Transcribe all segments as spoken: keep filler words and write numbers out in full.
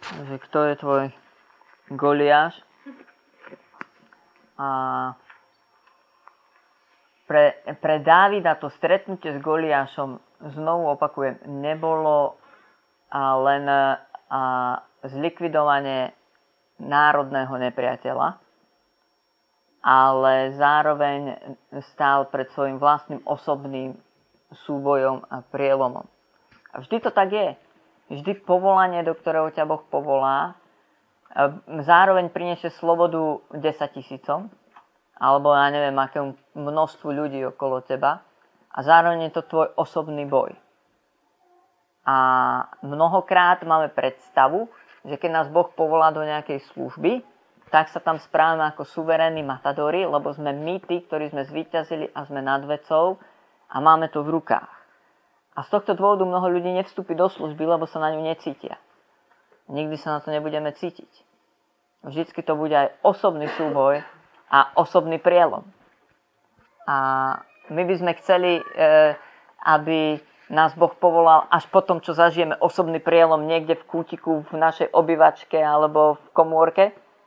že kto je tvoj Goliáš. A pre, pre Dávida to stretnutie s Goliášom, znovu opakujem, nebolo a len a zlikvidovanie národného nepriateľa, ale zároveň stál pred svojim vlastným osobným súbojom a prielomom. A vždy to tak je. Vždy povolanie, do ktorého ťa Boh povolá, zároveň priniesie slobodu desaťtisícom, alebo ja neviem, akému množstvu ľudí okolo teba, a zároveň je to tvoj osobný boj. A mnohokrát máme predstavu, že keď nás Boh povolá do nejakej služby, tak sa tam správame ako suverénni matadori, lebo sme my tí, ktorí sme zvíťazili a sme nad vecou a máme to v rukách. A z tohto dôvodu mnoho ľudí nevstúpi do služby, lebo sa na ňu necítia. Nikdy sa na to nebudeme cítiť. Vždycky to bude aj osobný súboj a osobný prielom. A my by sme chceli, aby nás Boh povolal až po tom, čo zažijeme osobný prielom niekde v kútiku v našej obývačke alebo v komórke.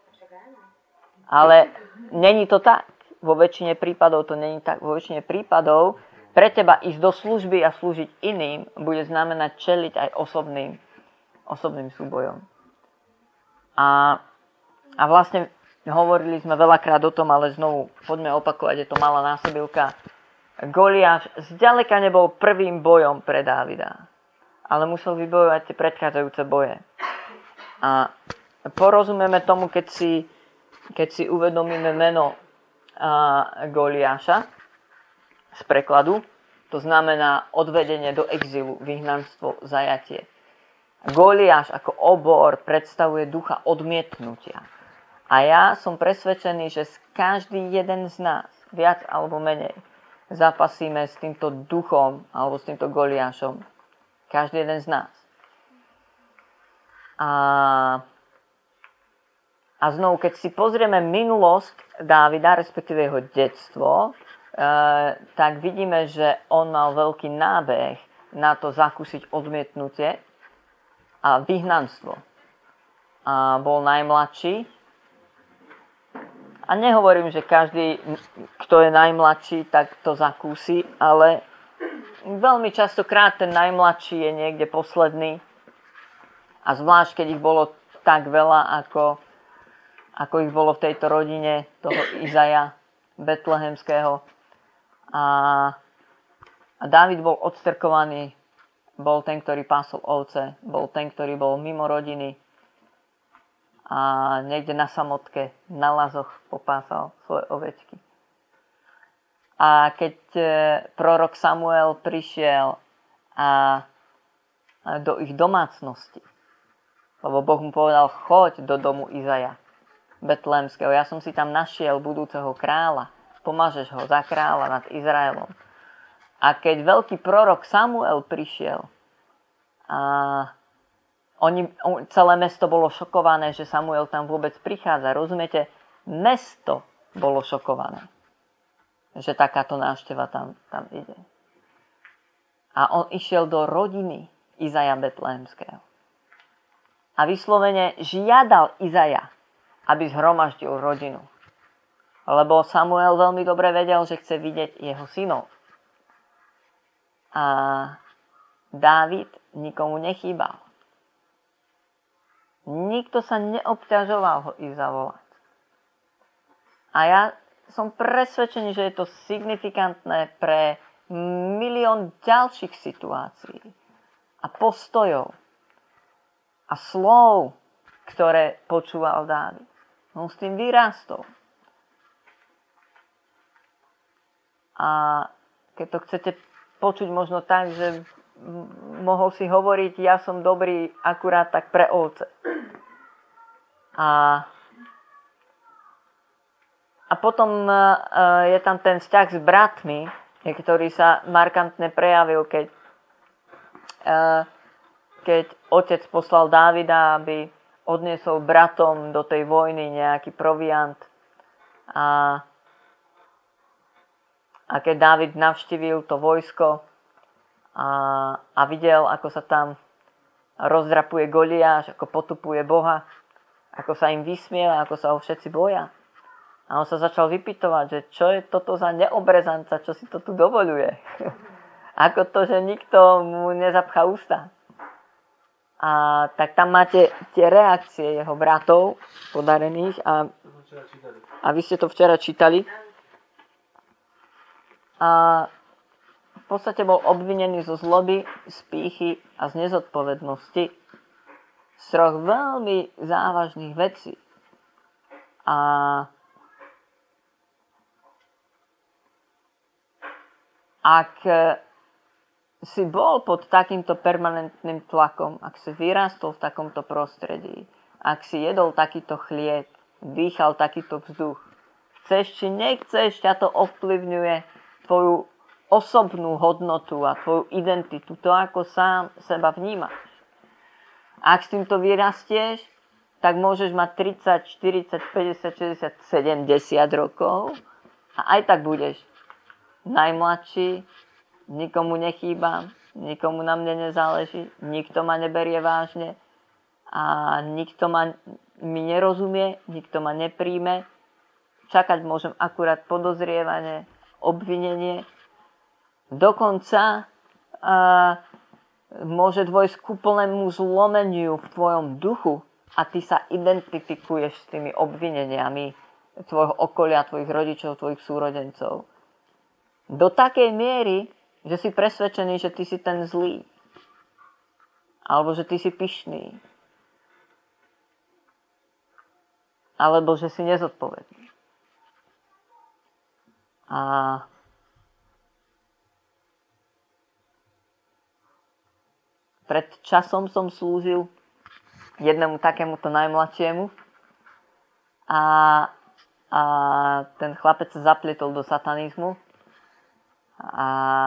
Ale není to tak. Vo väčšine prípadov to není tak. Vo väčšine prípadov pre teba ísť do služby a slúžiť iným bude znamenať čeliť aj osobným, osobným súbojom. A, a vlastne hovorili sme veľakrát o tom, ale znovu poďme opakovať, je to malá násobilka. Goliáš zďaleka nebol prvým bojom pre Dávida, ale musel vybojovať tie predchádzajúce boje. A porozumieme tomu, keď si, keď si uvedomíme meno a, Goliáša z prekladu. To znamená odvedenie do exilu, vyhnanstvo, zajatie. Goliáš ako obor predstavuje ducha odmietnutia. A ja som presvedčený, že každý jeden z nás, viac alebo menej, zapasíme s týmto duchom alebo s týmto Goliášom. Každý jeden z nás. A, a znovu, keď si pozrieme minulosť Dávida, respektíve jeho detstvo, e, tak vidíme, že on mal veľký nábeh na to zakúsiť odmietnutie a vyhnanstvo. A bol najmladší. A nehovorím, že každý, kto je najmladší, tak to zakúsi, ale veľmi častokrát ten najmladší je niekde posledný. A zvlášť, keď ich bolo tak veľa, ako, ako ich bolo v tejto rodine toho Izaja betlehemského. A, a Dávid bol odstrkovaný, bol ten, ktorý pásol ovce, bol ten, ktorý bol mimo rodiny, a niekde na samotke, na lazoch popásal svoje ovečky. A keď e, prorok Samuel prišiel a, a do ich domácnosti, lebo Boh mu povedal, choď do domu Izaja betlehemského, ja som si tam našiel budúceho kráľa, pomažeš ho za kráľa nad Izraelom. A keď veľký prorok Samuel prišiel a Oni, celé mesto bolo šokované, že Samuel tam vôbec prichádza. Rozumiete? Mesto bolo šokované, že takáto návšteva tam, tam ide. A on išiel do rodiny Izaja betlehemského. A vyslovene žiadal Izaja, aby zhromaždil rodinu. Lebo Samuel veľmi dobre vedel, že chce vidieť jeho synov. A Dávid nikomu nechýbal. Nikto sa neobťažoval ho ísť zavolať. A ja som presvedčený, že je to signifikantné pre milión ďalších situácií a postojov a slov, ktoré počúval Dávid. On s tým vyrástol. A keď to chcete počuť možno tak, že mohol si hovoriť, ja som dobrý akurát tak pre ovce. A, a potom uh, je tam ten vzťah s bratmi, ktorý sa markantne prejavil, keď, uh, keď otec poslal Dávida, aby odniesol bratom do tej vojny nejaký proviant. A, a keď Dávid navštívil to vojsko, A, a videl, ako sa tam rozdrapuje Goliáš, ako potupuje Boha, ako sa im vysmieva, ako sa ho všetci boja. A on sa začal vypytovať, že čo je toto za neobrezanca, čo si to tu dovoľuje. Ako to, že nikto mu nezapchá ústa. A tak tam máte tie reakcie jeho bratov podarených a, a vy ste to včera čítali. A v podstate bol obvinený zo zloby, z pýchy a z nezodpovednosti. Z troch veľmi závažných vecí. A ak si bol pod takýmto permanentným tlakom, ak si vyrastol v takomto prostredí, ak si jedol takýto chlieb, dýchal takýto vzduch, chceš či nechceš, ťa to ovplyvňuje tvoju osobnú hodnotu a tvoju identitu, to ako sám seba vnímaš. Ak s týmto vyrastieš, tak môžeš mať tridsať, štyridsať, päťdesiat, šesťdesiat, sedemdesiat rokov a aj tak budeš najmladší, nikomu nechýbam, nikomu na mne nezáleží, nikto ma neberie vážne a nikto ma, mi nerozumie, nikto ma nepríjme. Čakať môžem akurát podozrievanie, obvinenie. Dokonca uh, môže dôjsť k úplnému zlomeniu v tvojom duchu a ty sa identifikuješ s tými obvineniami tvojho okolia, tvojich rodičov, tvojich súrodencov. Do takej miery, že si presvedčený, že ty si ten zlý. Alebo že ty si pyšný. Alebo že si nezodpovedný. A pred časom som slúžil jednému takémuto najmladšiemu a, a ten chlapec sa zaplietol do satanizmu. A,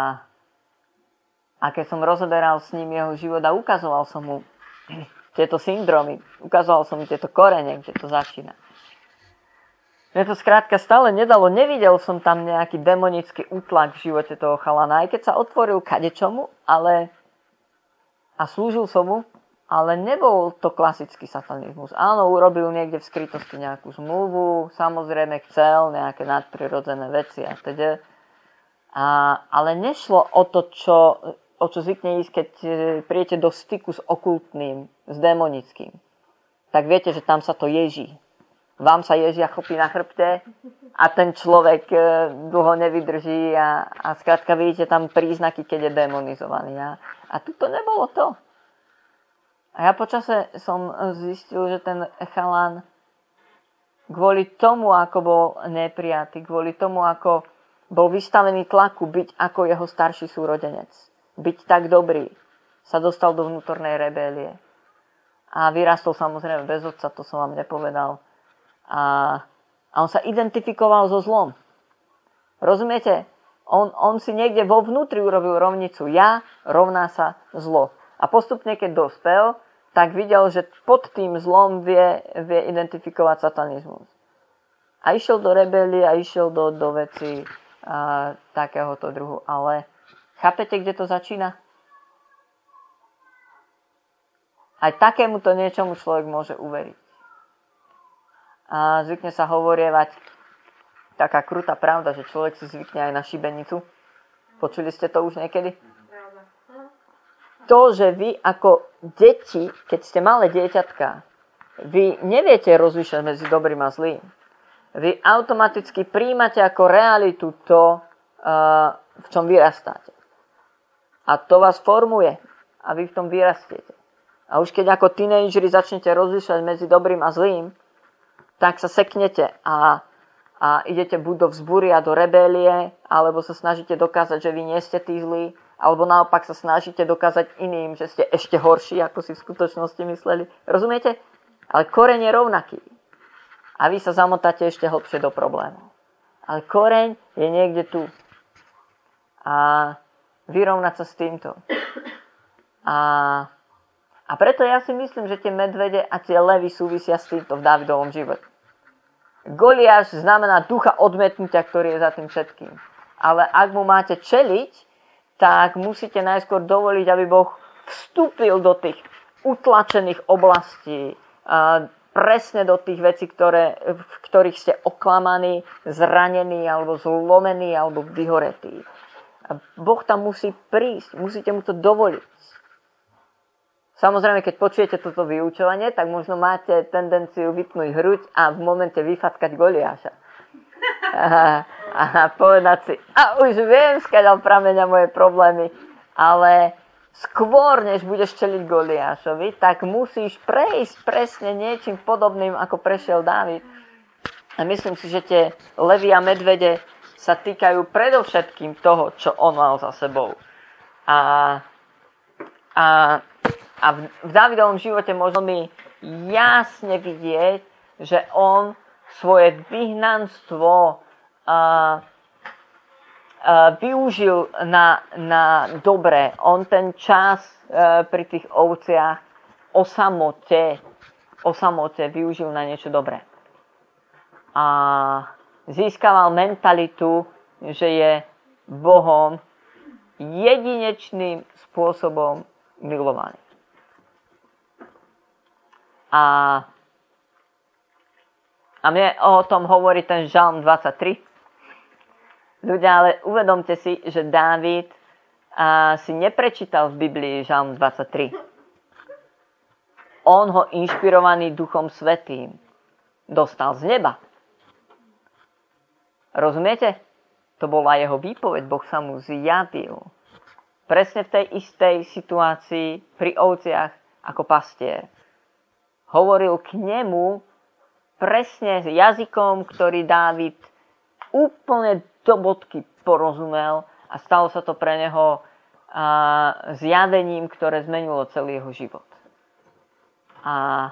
a keď som rozoberal s ním jeho život a ukazoval som mu tieto syndromy, ukazoval som mu tieto korene, kde to začína. Mne to skrátka stále nedalo, nevidel som tam nejaký demonický útlak v živote toho chalana, aj keď sa otvoril kadečomu, ale a slúžil som mu, ale nebol to klasický satanizmus. Áno, urobil niekde v skrytosti nejakú zmluvu, samozrejme chcel nejaké nadprirodzené veci a teda. A, ale nešlo o to, čo, o čo zvykne ísť, keď príjete do styku s okultným, s démonickým. Tak viete, že tam sa to ježí. Vám sa ježia chopí na chrbte a ten človek dlho nevydrží a, a skrátka vidíte tam príznaky, keď je demonizovaný. A, a tu to nebolo to. A ja počase som zistil, že ten chalan kvôli tomu, ako bol neprijatý, kvôli tomu, ako bol vystavený tlaku byť ako jeho starší súrodenec. Byť tak dobrý. Sa dostal do vnútornej rebélie. A vyrastol samozrejme bez otca, to som vám nepovedal. A, a on sa identifikoval so zlom. Rozumiete? On, on si niekde vo vnútri urobil rovnicu. Ja rovná sa zlo. A postupne, keď dospel, tak videl, že pod tým zlom vie, vie identifikovať satanizmus. A išiel do rebélie a išiel do, do veci a, takéhoto druhu. Ale chápete, kde to začína? Aj takémuto niečomu človek môže uveriť. A zvykne sa hovorievať taká krutá pravda, že človek si zvykne aj na šibenicu. Počuli ste to už niekedy? To, že vy ako deti, keď ste malé dieťatka, vy neviete rozlišať medzi dobrým a zlým. Vy automaticky príjmate ako realitu to, v čom vyrastáte. A to vás formuje a vy v tom vyrastiete. A už keď ako tínedžeri začnete rozlišať medzi dobrým a zlým, tak sa seknete a, a idete buď do vzbúry a do rebélie, alebo sa snažíte dokázať, že vy nie ste tí zlí, alebo naopak sa snažíte dokázať iným, že ste ešte horší, ako si v skutočnosti mysleli. Rozumiete? Ale koreň je rovnaký. A vy sa zamotáte ešte hlbšie do problémov. Ale koreň je niekde tu. A vyrovnať sa s týmto. A, a preto ja si myslím, že tie medvede a tie levy súvisia s týmto v Dávidovom živote. Goliáš znamená ducha odmietnutia, ktorý je za tým všetkým. Ale ak mu máte čeliť, tak musíte najskôr dovoliť, aby Boh vstúpil do tých utlačených oblastí, presne do tých vecí, ktoré, v ktorých ste oklamaní, zranení, alebo zlomení, alebo vyhoretí. A Boh tam musí prísť, musíte mu to dovoliť. Samozrejme, keď počujete toto vyučovanie, tak možno máte tendenciu vypnúť hruď a v momente vyfackať Goliáša. A, a povedať si, a už viem, skáďal prameňa moje problémy, ale skôr, než budeš čeliť Goliášovi, tak musíš prejsť presne niečím podobným, ako prešiel Dávid. A myslím si, že tie levy a medvede sa týkajú predovšetkým toho, čo on mal za sebou. A, a, a v, v Dávidovom živote možno mi jasne vidieť, že on svoje vyhnanstvo a, využil na, na dobré. On ten čas e, pri tých ovciach o samote, o samote využil na niečo dobré. A získaval mentalitu, že je Bohom jedinečným spôsobom milovaný. A, a mne o tom hovorí ten Žalm dvadsaťtri. Ľudia, ale uvedomte si, že Dávid a, si neprečítal v Biblii Žalm dvadsaťtri. On ho inšpirovaný Duchom Svätým dostal z neba. Rozumiete? To bola jeho výpoveď, Boh sa mu zjavil. Presne v tej istej situácii pri ovciach ako pastier. Hovoril k nemu presne s jazykom, ktorý Dávid úplne do bodky porozumel a stalo sa to pre neho a, zjavením, ktoré zmenilo celý jeho život. A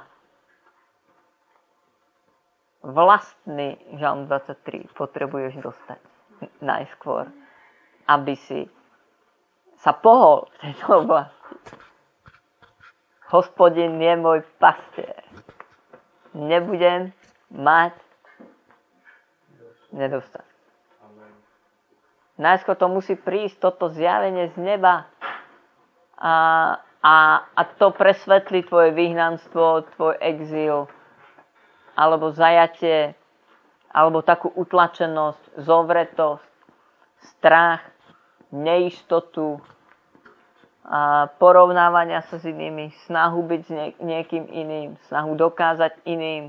vlastný Žalm dvadsaťtri potrebuješ dostať najskôr, aby si sa pohol v tejto oblasti. Hospodin je môj pastier. Nebudem mať nedostatok. Najskôr to musí prísť, toto zjavenie z neba. A, a, a to presvetlí tvoje vyhnanstvo, tvoj exil, alebo zajatie, alebo takú utlačenosť, zovretosť, strach, neistotu, a porovnávania sa s inými, snahu byť s nie, niekým iným, snahu dokázať iným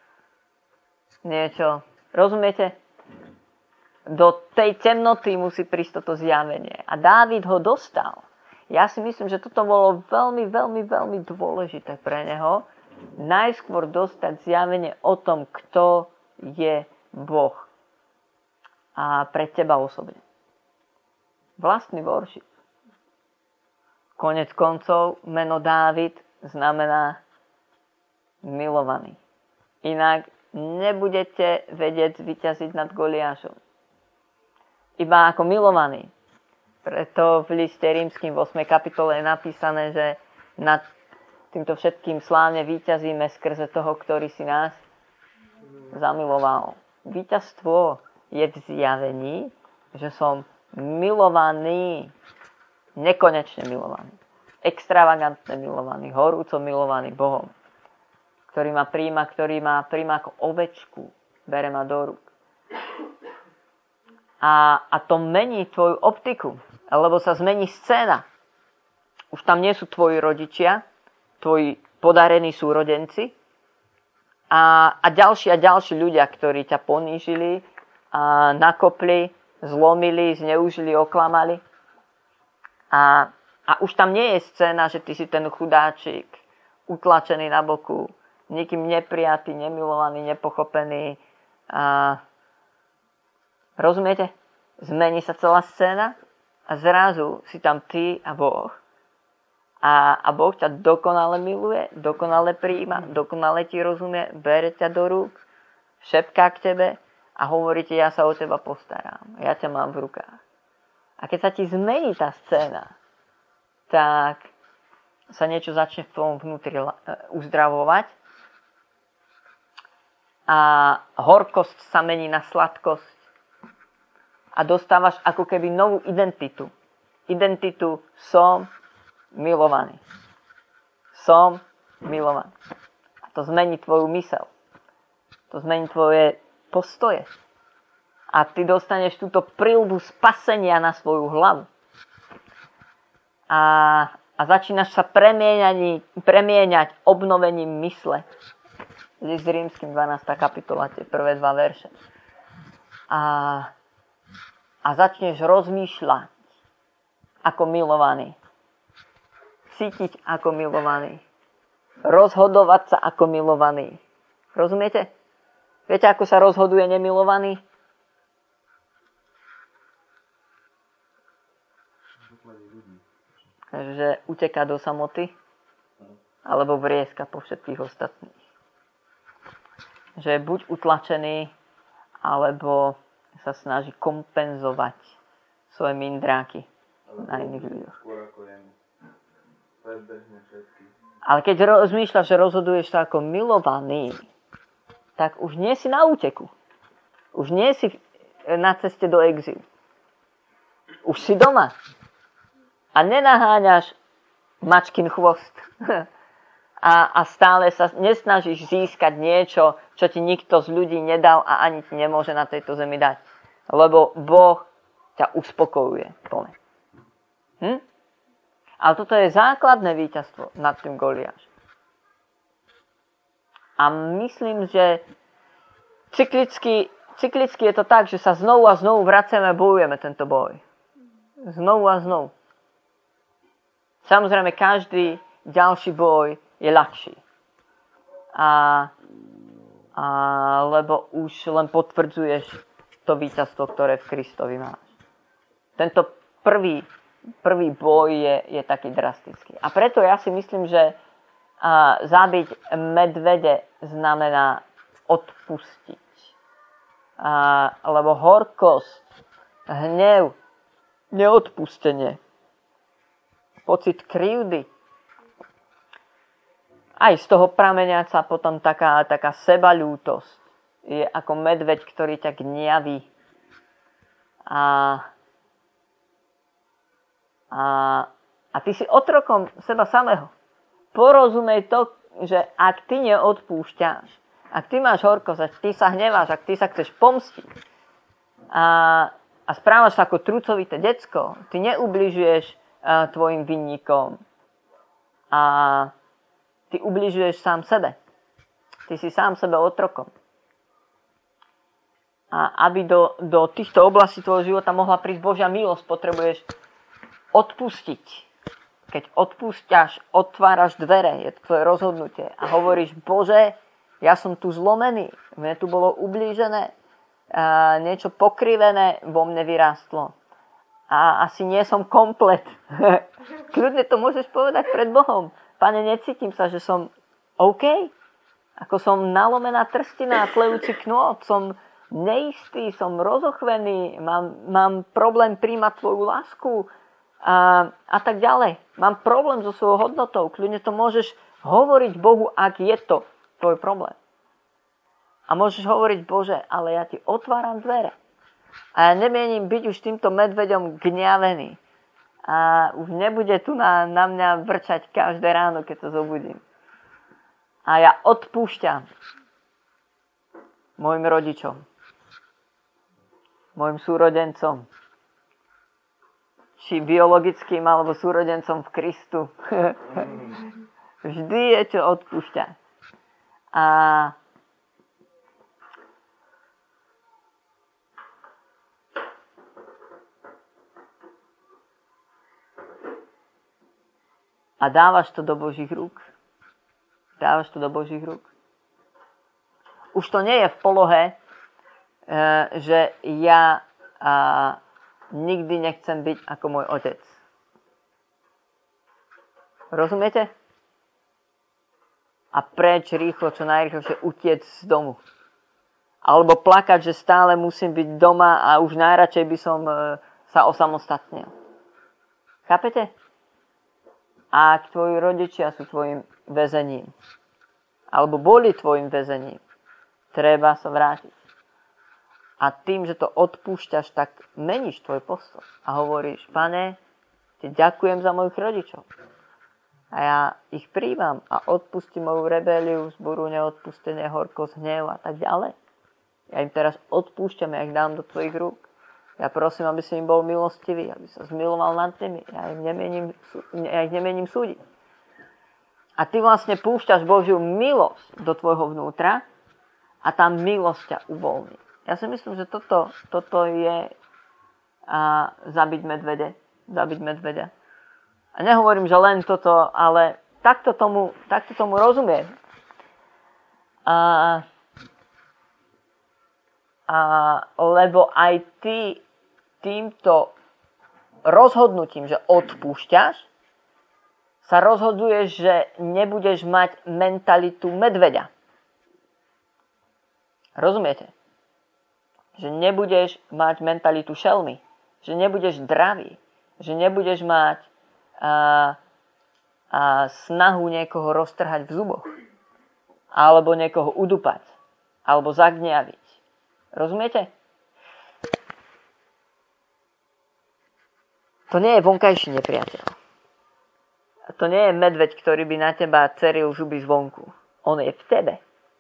niečo. Rozumiete? Do tej temnoty musí prísť toto zjavenie. A Dávid ho dostal. Ja si myslím, že toto bolo veľmi, veľmi, veľmi dôležité pre neho. Najskôr dostať zjavenie o tom, kto je Boh. A pre teba osobne. Vlastný worship. Konec koncov, meno Dávid znamená milovaný. Inak nebudete vedieť zvíťaziť nad Goliášom. Iba ako milovaný. Preto v liste rímskym v ôsmej kapitole je napísané, že nad týmto všetkým slávne víťazíme skrze toho, ktorý si nás zamiloval. Víťazstvo je v zjavení, že som milovaný, nekonečne milovaný, extravagantne milovaný, horúco milovaný Bohom, ktorý ma príjma, ktorý ma príjma ako ovečku, bere ma do rúk. A, a to mení tvoju optiku, lebo sa zmení scéna. Už tam nie sú tvoji rodičia, tvoji podarení súrodenci a, a ďalší a ďalší ľudia, ktorí ťa ponížili, a nakopli, zlomili, zneužili, oklamali. A, a už tam nie je scéna, že ty si ten chudáčik, utlačený na boku, nikým neprijatý, nemilovaný, nepochopený. A rozumiete? Zmení sa celá scéna a zrazu si tam ty a Boh. A, a Boh ťa dokonale miluje, dokonale prijíma, dokonale ti rozumie, bere ťa do rúk, šepká k tebe a hovorí ti, ja sa o teba postaram, ja ťa mám v rukách. A keď sa ti zmení tá scéna, tak sa niečo začne v tvojom vnútri uzdravovať a horkosť sa mení na sladkosť a dostávaš ako keby novú identitu. Identitu som milovaný. som milovaný. A to zmení tvoju myseľ. To zmení tvoje postoje. A ty dostaneš túto prilbu spasenia na svoju hlavu. A, a začínaš sa premieňať, premieňať obnovením mysle. Z Rímskym dvanásta kapitola, tie prvé dva verše. A, a začneš rozmýšľať ako milovaný. Cítiť ako milovaný. Rozhodovať sa ako milovaný. Rozumiete? Viete, ako sa rozhoduje nemilovaný? Že uteká do samoty alebo vrieska po všetkých ostatných. Že je buď utlačený, alebo sa snaží kompenzovať svoje mindráky na iných ľuďoch. Ale keď rozmýšľaš, že rozhoduješ sa ako milovaný, tak už nie si na úteku. Už nie si na ceste do exilu. Už si doma. A nenaháňaš mačkin chvost. A, a stále sa nesnažíš získať niečo, čo ti nikto z ľudí nedal a ani ti nemôže na tejto zemi dať. Lebo Boh ťa uspokojuje plne. Hm? Ale toto je základné víťazstvo nad tým Goliášom. A myslím, že cyklicky, cyklicky je to tak, že sa znovu a znovu vraceme a bojujeme tento boj. Znovu a znovu. Samozrejme, každý ďalší boj je ľahší. A, a, lebo už len potvrdzuješ to víťazstvo, ktoré v Kristovi máš. Tento prvý, prvý boj je, je taký drastický. A preto ja si myslím, že a, zabiť medvede znamená odpustiť. A, lebo horkosť, hnev, neodpustenie, pocit krivdy. Aj z toho prameniaca potom taká, taká sebaľútosť. Je ako medveď, ktorý ťa gniaví. A, a, a ty si otrokom seba samého. Porozumej to, že ak ty neodpúšťaš, ak ty máš horkosť, ak ty sa hneváš, ak ty sa chceš pomstiť a, a správaš sa ako trucovité decko, ty neubližuješ tvojim vinníkom. A ty ubližuješ sám sebe. Ty si sám sebe otrokom. A aby do, do týchto oblastí tvojho života mohla prísť Božia milosť, potrebuješ odpustiť. Keď odpúšťaš, otváraš dvere, je to tvoje rozhodnutie. A hovoríš, Bože, ja som tu zlomený, mne tu bolo ublížené, a niečo pokrivené vo mne vyrástlo. A asi nie som komplet. Kľudne to môžeš povedať pred Bohom. Pane, necítim sa, že som OK. Ako som nalomená trstina a tlejúci knôt. Som neistý, som rozochvený, mám, mám problém príjmať tvoju lásku a, a tak ďalej. Mám problém so svojou hodnotou. Kľudne to môžeš hovoriť Bohu, ak je to tvoj problém. A môžeš hovoriť, Bože, ale ja ti otváram dvere. A ja nemienim byť už týmto medveďom gňavený. A už nebude tu na, na mňa vrčať každé ráno, keď sa zobudím. A ja odpúšťam mojim rodičom, mojim súrodencom, či biologickým, alebo súrodencom v Kristu. Vždy je čo odpúšťať. A A dávaš to do Božích rúk. Dávaš to do Božích rúk. Už to nie je v polohe, že ja nikdy nechcem byť ako môj otec. Rozumiete? A preč rýchlo, čo najrýchlejšie utiec z domu. Alebo plakať, že stále musím byť doma a už najradšej by som sa osamostatnil. Chápete? Ak tvoji rodičia sú tvojim väzením, alebo boli tvojim väzením, treba sa vrátiť. A tým, že to odpúšťaš, tak meníš tvoj postoj. A hovoríš, Pane, ti ďakujem za mojich rodičov. A ja ich príjmam a odpustím moju rebeliu, zboru neodpustenie, horkosť, hnev a tak ďalej. Ja im teraz odpúšťam, ja ich dám do tvojich rúk. Ja prosím, aby si im bol milostivý, aby sa zmiloval nad nimi. Ja, im nemienim, ja ich nemienim súdiť. A ty vlastne púšťaš Božiu milosť do tvojho vnútra a tá milosť ťa uvoľní. Ja si myslím, že toto, toto je a, zabiť medvede. Zabiť medveďa. A nehovorím, že len toto, ale takto tomu, takto tomu rozumiem. A, a, lebo aj ty týmto rozhodnutím, že odpúšťaš, sa rozhoduješ, že nebudeš mať mentalitu medveďa. Rozumiete? Že nebudeš mať mentalitu šelmy. Že nebudeš dravý. Že nebudeš mať a, a snahu niekoho roztrhať v zuboch. Alebo niekoho udupať. Alebo zagniaviť. Rozumiete? To nie je vonkajší nepriateľ. To nie je medveď, ktorý by na teba ceril zuby zvonku. On je v tebe.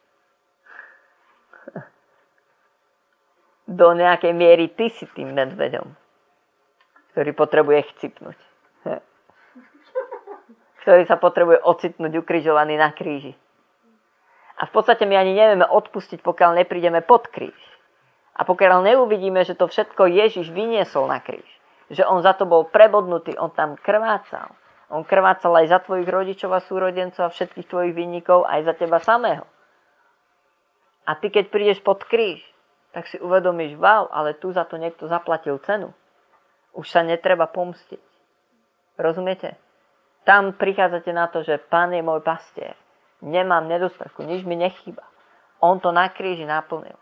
Do nejakej miery ty si tým medveďom, ktorý potrebuje chcipnúť. Ktorý sa potrebuje ocitnúť ukrižovaný na kríži. A v podstate my ani nevieme odpustiť, pokiaľ neprídeme pod kríž. A pokiaľ neuvidíme, že to všetko Ježiš vyniesol na kríž. Že on za to bol prebodnutý, on tam krvácal. On krvácal aj za tvojich rodičov a súrodencov a všetkých tvojich vinníkov, aj za teba samého. A ty, keď prídeš pod kríž, tak si uvedomíš, wow, ale tu za to niekto zaplatil cenu. Už sa netreba pomstiť. Rozumiete? Tam prichádzate na to, že Pán je môj pastier. Nemám nedostatku, nič mi nechýba. On to na kríži naplnil.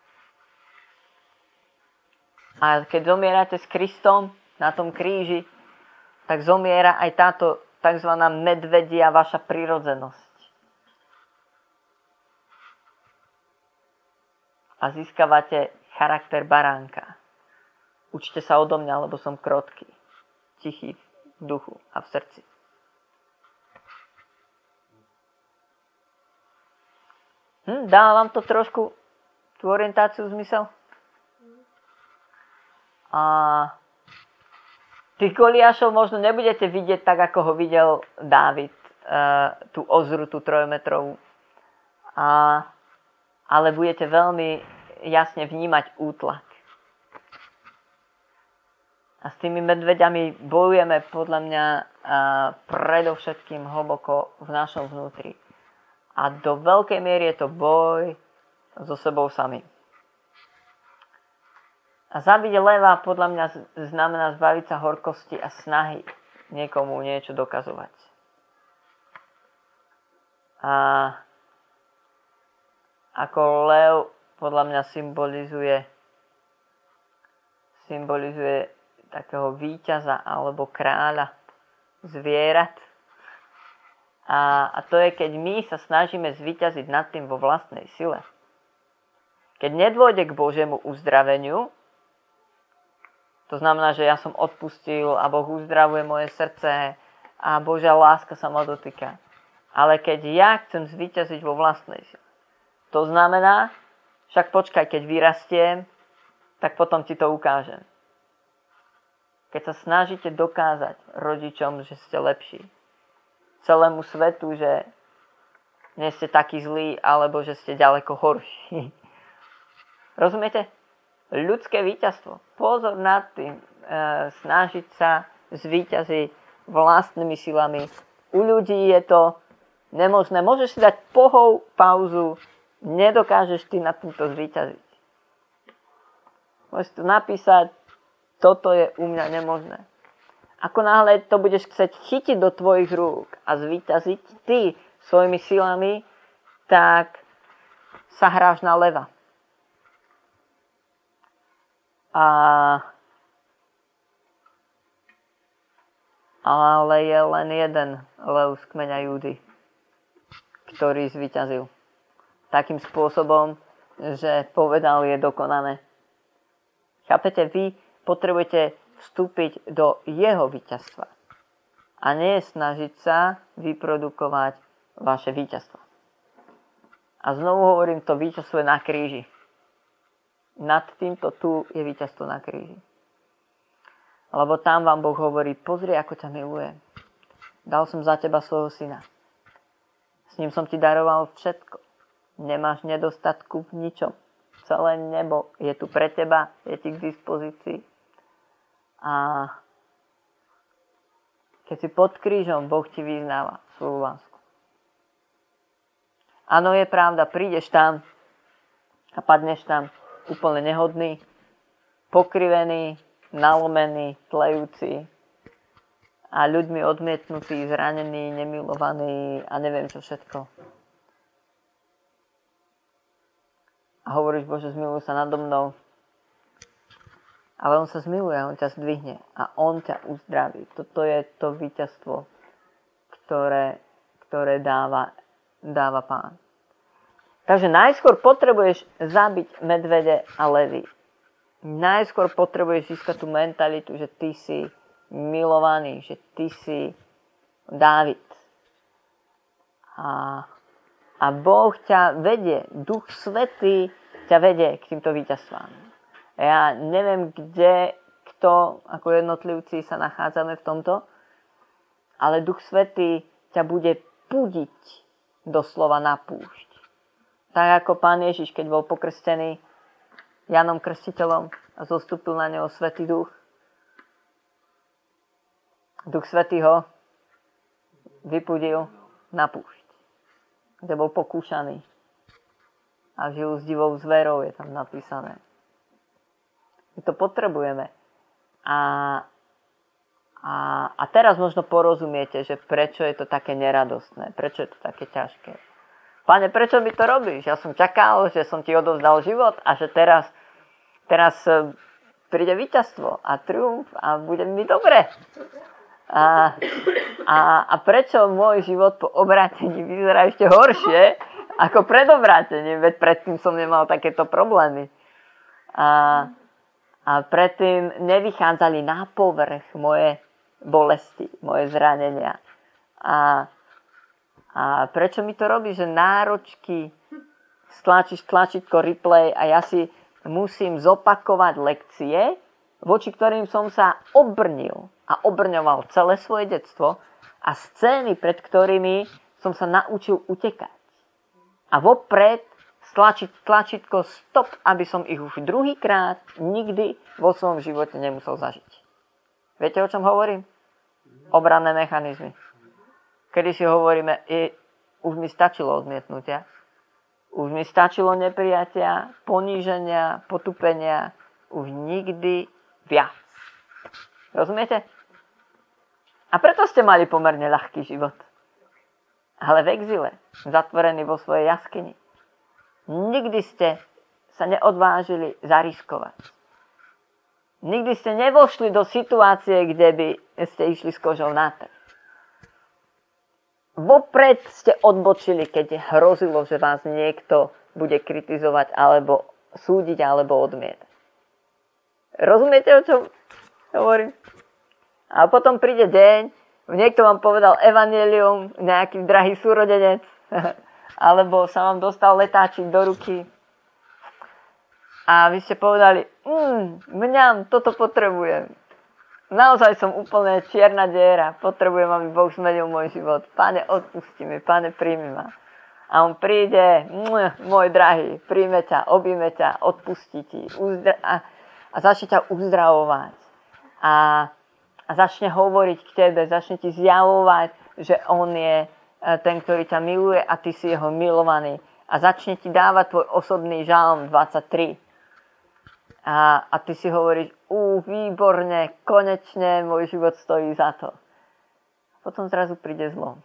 A keď zomierate s Kristom na tom kríži, tak zomiera aj táto tzv. Medvedia vaša prirodzenosť. A získavate charakter baránka. Učte sa odo mňa, lebo som krotký, tichý v duchu a v srdci. Hm, dá vám to trošku tú orientáciu, zmysel? A tých Goliášov možno nebudete vidieť tak, ako ho videl Dávid, tú ozru, tú trojmetrovú. A, ale budete veľmi jasne vnímať útlak. A s tými medveďami bojujeme podľa mňa predovšetkým hlboko v našom vnútri. A do veľkej miery je to boj so sebou samým. A zabiť leva podľa mňa znamená zbaviť sa horkosti a snahy niekomu niečo dokazovať. A ako lev podľa mňa symbolizuje symbolizuje takého víťaza alebo kráľa zvierat. A, a to je, keď my sa snažíme zvíťaziť nad tým vo vlastnej sile. Keď nedôjde k Božiemu uzdraveniu, to znamená, že ja som odpustil a Boh uzdravuje moje srdce a Božia láska sa ma dotýka. Ale keď ja chcem zvíťaziť vo vlastnej sile, to znamená, však počkaj, keď vyrastiem, tak potom ti to ukážem. Keď sa snažíte dokázať rodičom, že ste lepší, celému svetu, že nie ste takí zlí, alebo že ste ďaleko horší. Rozumiete? Ľudské víťazstvo. Pozor nad tým. E, snažiť sa zvíťaziť vlastnými silami. U ľudí je to nemožné. Môžeš si dať pohov pauzu. Nedokážeš ty nad týmto zvíťaziť. Môžeš tu napísať, toto je u mňa nemožné. Ako náhle to budeš chcieť chytiť do tvojich rúk a zvíťaziť ty svojimi silami, tak sa hráš na leva. A... Ale je len jeden lev z kmeňa Júdy, ktorý zvíťazil. Takým spôsobom, že povedal, je dokonané. Chápete? Vy potrebujete vstúpiť do jeho víťazstva. a nie snažiť sa vyprodukovať vaše víťazstvo. A znovu hovorím, to víťazstvo je na kríži. Nad týmto tu je víťazstvo na kríži. Lebo tam vám Boh hovorí, pozri, ako ťa milujem. Dal som za teba svojho syna. S ním som ti daroval všetko. Nemáš nedostatku v ničom. Celé nebo je tu pre teba, je ti k dispozícii. A keď si pod krížom, Boh ti vyznáva svoju lásku. Áno, je pravda, prídeš tam a padneš tam úplne nehodný, pokrivený, nalomený, tlejúci a ľuďmi odmietnutý, zranený, nemilovaný a neviem čo všetko. A hovoríš, Bože, zmiluj sa nado mnou. Ale on sa zmiluje, on ťa zdvihne a on ťa uzdraví. Toto je to víťazstvo, ktoré, ktoré dáva, dáva Pán. Takže najskôr potrebuješ zabiť medvede a levy. Najskôr potrebuješ získať tú mentalitu, že ty si milovaný, že ty si Dávid. A, a Boh ťa vedie, Duch Svätý ťa vedie k týmto víťazstvám. Ja neviem, kde, kto, ako jednotlivci sa nachádzame v tomto, ale Duch Svätý ťa bude pudiť doslova na púšť. Tak ako Pán Ježiš, keď bol pokrstený Jánom Krstiteľom a zostúpil na neho Svätý Duch. Duch Svätý ho vypudil na púšť, kde bol pokúšaný a žil s divou zverou, je tam napísané. My to potrebujeme. A, a, a teraz možno porozumiete, že prečo je to také neradostné, prečo je to také ťažké. Pane, prečo mi to robíš? Ja som čakal, že som ti odovzdal život a že teraz, teraz príde víťazstvo a triumf a bude mi dobre. A, a, a prečo môj život po obrátení vyzerá ešte horšie ako pred obrátením? Veď predtým som nemal takéto problémy. A, a predtým nevychádzali na povrch moje bolesti, moje zranenia. A A prečo mi to robí, že náročky stlačíš tlačítko replay a ja si musím zopakovať lekcie, voči ktorým som sa obrnil a obrňoval celé svoje detstvo a scény, pred ktorými som sa naučil utekať. A vopred stlačiť tlačítko stop, aby som ich už druhýkrát nikdy vo svojom živote nemusel zažiť. Viete, o čom hovorím? Obranné mechanizmy. Kedy si hovoríme, i, už mi stačilo odmietnutia, už mi stačilo neprijatia, poníženia, potupenia, už nikdy viac. Rozumiete? A preto ste mali pomerne ľahký život. Ale v exile, zatvorení vo svojej jaskyni, nikdy ste sa neodvážili zariskovať. Nikdy ste nevošli do situácie, kde by ste išli s kožou na trh. Vopred ste odbočili, keď hrozilo, že vás niekto bude kritizovať, alebo súdiť, alebo odmietať. Rozumiete, o čom hovorím? A potom príde deň, niekto vám povedal evanjelium, nejaký drahý súrodenec, alebo sa vám dostal letáčik do ruky. A vy ste povedali, mm, mňam, toto potrebujem. Naozaj som úplne čierna diera. Potrebujem, aby Boh zmenil môj život. Pane, odpusti mi. Pane, príjmi ma. A on príde, môj drahý, príjme ťa, objíme ťa, odpustí ti. Uzdra- a, a začne ťa uzdravovať. A, a začne hovoriť k tebe, začne ti zjavovať, že on je ten, ktorý ťa miluje a ty si jeho milovaný. A začne ti dávať tvoj osobný žalm dvadsaťtri. A, a ty si hovoríš, ú, výborne, konečne môj život stojí za to. Potom zrazu príde zlo.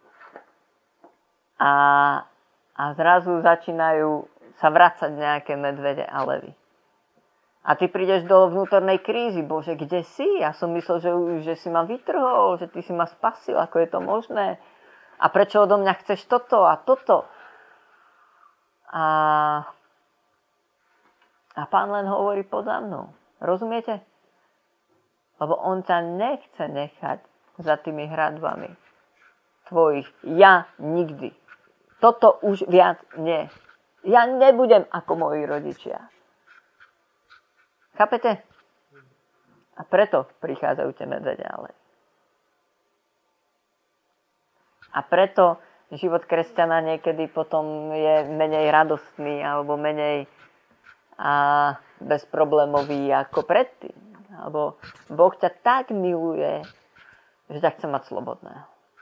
A, a zrazu začínajú sa vracať nejaké medvede a levy. A ty prídeš do vnútornej krízy. Bože, kde si? Ja som myslel, že, že si ma vytrhol, že ty si ma spasil. Ako je to možné? A prečo odo mňa chceš toto a toto? A... A Pán len hovorí poza mnou. Rozumiete? Lebo on ťa nechce nechať za tými hradbami tvojich. Ja nikdy. Toto už viac nie. Ja nebudem ako moji rodičia. Chápete? A preto prichádzajú tie medvede ale. A preto život kresťana niekedy potom je menej radostný alebo menej a bezproblémový ako predtým. Alebo Boh ťa tak miluje, že ťa chce mať slobodného.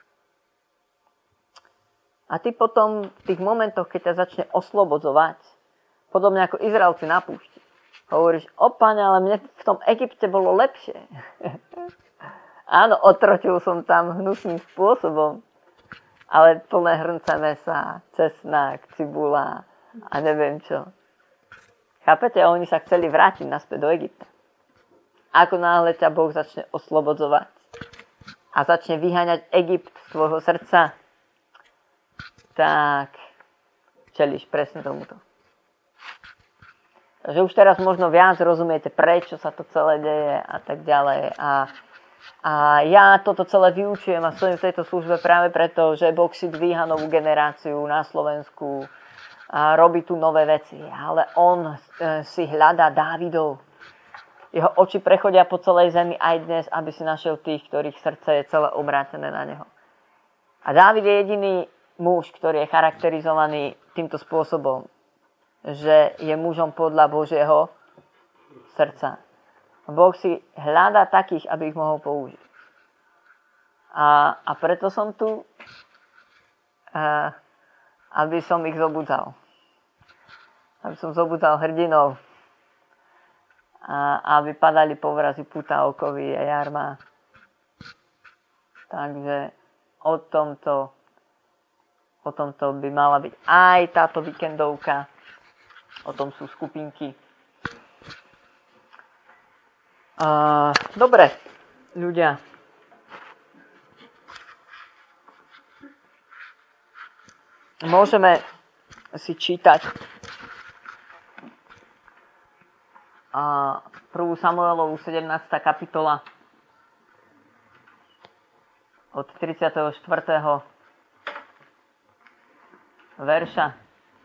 A ty potom v tých momentoch, keď ťa začne oslobodzovať, podobne ako Izraelci na púšti, hovoríš, o Pane, ale mne v tom Egypte bolo lepšie. Áno, otročil som tam hnusným spôsobom, ale plné hrnce mesa, cesnak, cibula a neviem čo. Chápete? A oni sa chceli vrátiť naspäť do Egypta. Ako náhle ťa Boh začne oslobodzovať a začne vyháňať Egypt z tvojho srdca, tak čelíš presne tomuto. Takže už teraz možno viac rozumiete, prečo sa to celé deje a tak ďalej. A A ja toto celé vyučujem a stojím v tejto službe práve preto, že Boh si dvíha novú generáciu na Slovensku a robí tu nové veci. Ale on si hľadá Dávidov. Jeho oči prechodia po celej zemi aj dnes, aby si našiel tých, ktorých srdce je celé obrátené na neho. A Dávid je jediný muž, ktorý je charakterizovaný týmto spôsobom, že je mužom podľa Božieho srdca. Boh si hľadá takých, aby ich mohol použiť. A, a preto som tu, a, aby som ich zobudzal. Aby som zobudzal hrdinov. A aby padali povrazy Putávkovi a Jarma. Takže o tomto, o tomto by mala byť aj táto víkendovka. O tom sú skupinky. Uh, dobre, ľudia. Môžeme si čítať uh, prvú Samuelovú sedemnásta kapitola od tridsiateho štvrtého verša.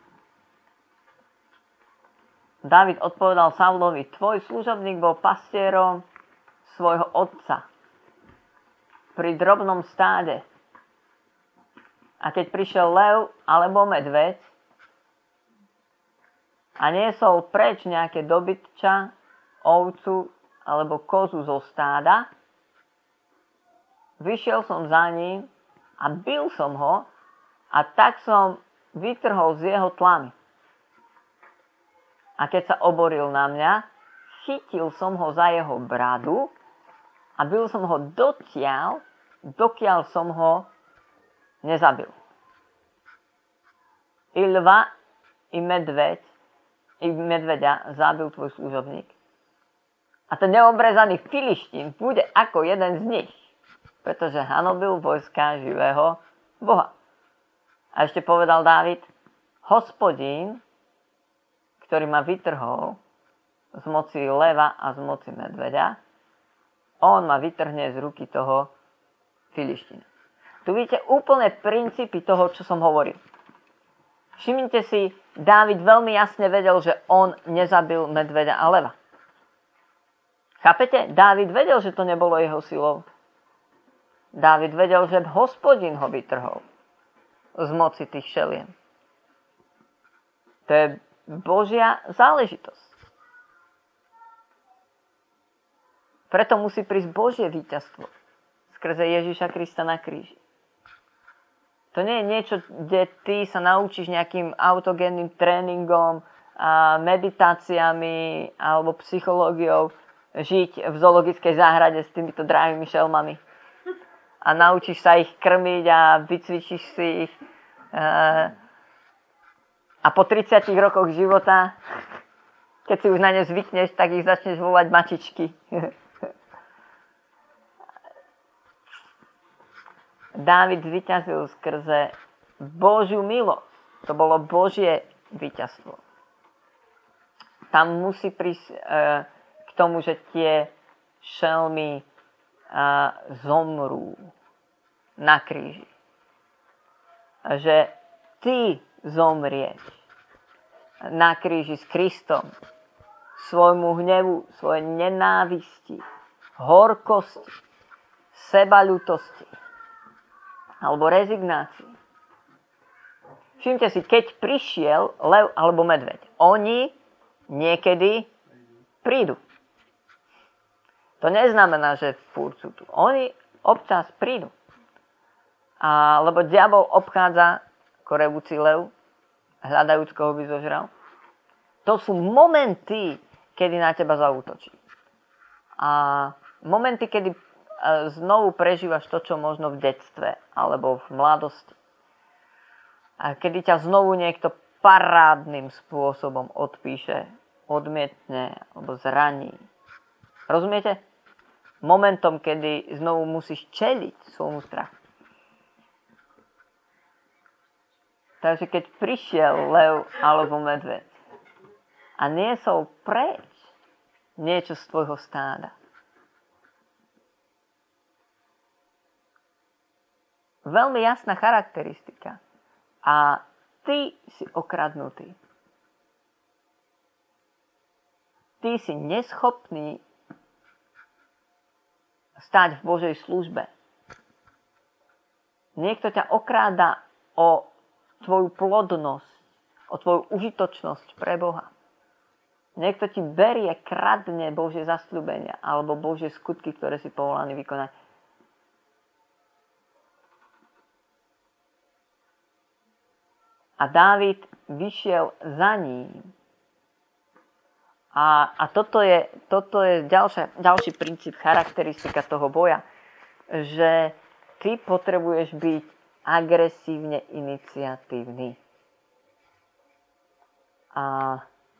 Dávid odpovedal Saulovi, tvoj služobník bol pastierom svojho otca pri drobnom stáde. A keď prišiel lev alebo medveď a niesol preč nejaké dobytča, ovcu alebo kozu zo stáda, vyšiel som za ním a bil som ho a tak som vytrhol z jeho tlamy. A keď sa oboril na mňa, chytil som ho za jeho bradu a bil som ho dotiaľ, dokiaľ som ho nezabil. I lva, i medveď, i medveďa zabil tvoj služobník. A ten neobrezaný Filištín bude ako jeden z nich, pretože hanobil vojska živého Boha. A ešte povedal Dávid, Hospodín, ktorý ma vytrhol z moci leva a z moci medveďa, on ma vytrhne z ruky toho Filištína. Tu vidíte úplne princípy toho, čo som hovoril. Všimnite si, Dávid veľmi jasne vedel, že on nezabil medveďa a leva. Chápete? Dávid vedel, že to nebolo jeho silou. Dávid vedel, že Hospodin ho vytrhol z moci tých šeliem. To je Božia záležitosť. Preto musí prísť Božie víťazstvo skrze Ježiša Krista na kríži. To nie je niečo, kde ty sa naučíš nejakým autogénnym tréningom, a meditáciami alebo psychológiou žiť v zoologickej záhrade s týmito drahými šelmami. A naučíš sa ich krmiť a vycvičíš si ich. A po tridsiatich rokoch života, keď si už na ne zvykneš, tak ich začneš volať mačičky. Dávid zvíťazil skrze Božiu milosť. To bolo Božie víťazstvo. Tam musí prísť e, k tomu, že tie šelmy a zomrú na kríži. Že ty zomrieš na kríži s Kristom svojmu hnevu, svojej nenávisti, horkosti, sebaľútosti alebo rezignácii. Všimte si, keď prišiel lev alebo medveď, oni niekedy prídu. To neznamená, že furt sú tu. Oni občas prídu. A, lebo diabol obchádza ako revúci lev, hľadajúc, koho by zožral. To sú momenty, kedy na teba zaútočí. A momenty, kedy znovu prežívaš to, čo možno v detstve alebo v mladosti. A kedy ťa znovu niekto parádnym spôsobom odpíše, odmietne alebo zraní. Rozumiete? Momentom, kedy znovu musíš čeliť svojmu strachu. Takže keď prišiel lev alebo medveď a niesol preč niečo z tvojho stáda, veľmi jasná charakteristika. A ty si okradnutý. Ty si neschopný stáť v Božej službe. Niekto ťa okráda o tvoju plodnosť, o tvoju užitočnosť pre Boha. Niekto ti berie, kradne Božie zasľúbenia alebo Božie skutky, ktoré si povolaný vykonať. A Dávid vyšiel za ním. A, a toto je, toto je ďalšia, ďalší princíp, charakteristika toho boja. Že ty potrebuješ byť agresívne iniciatívny. A,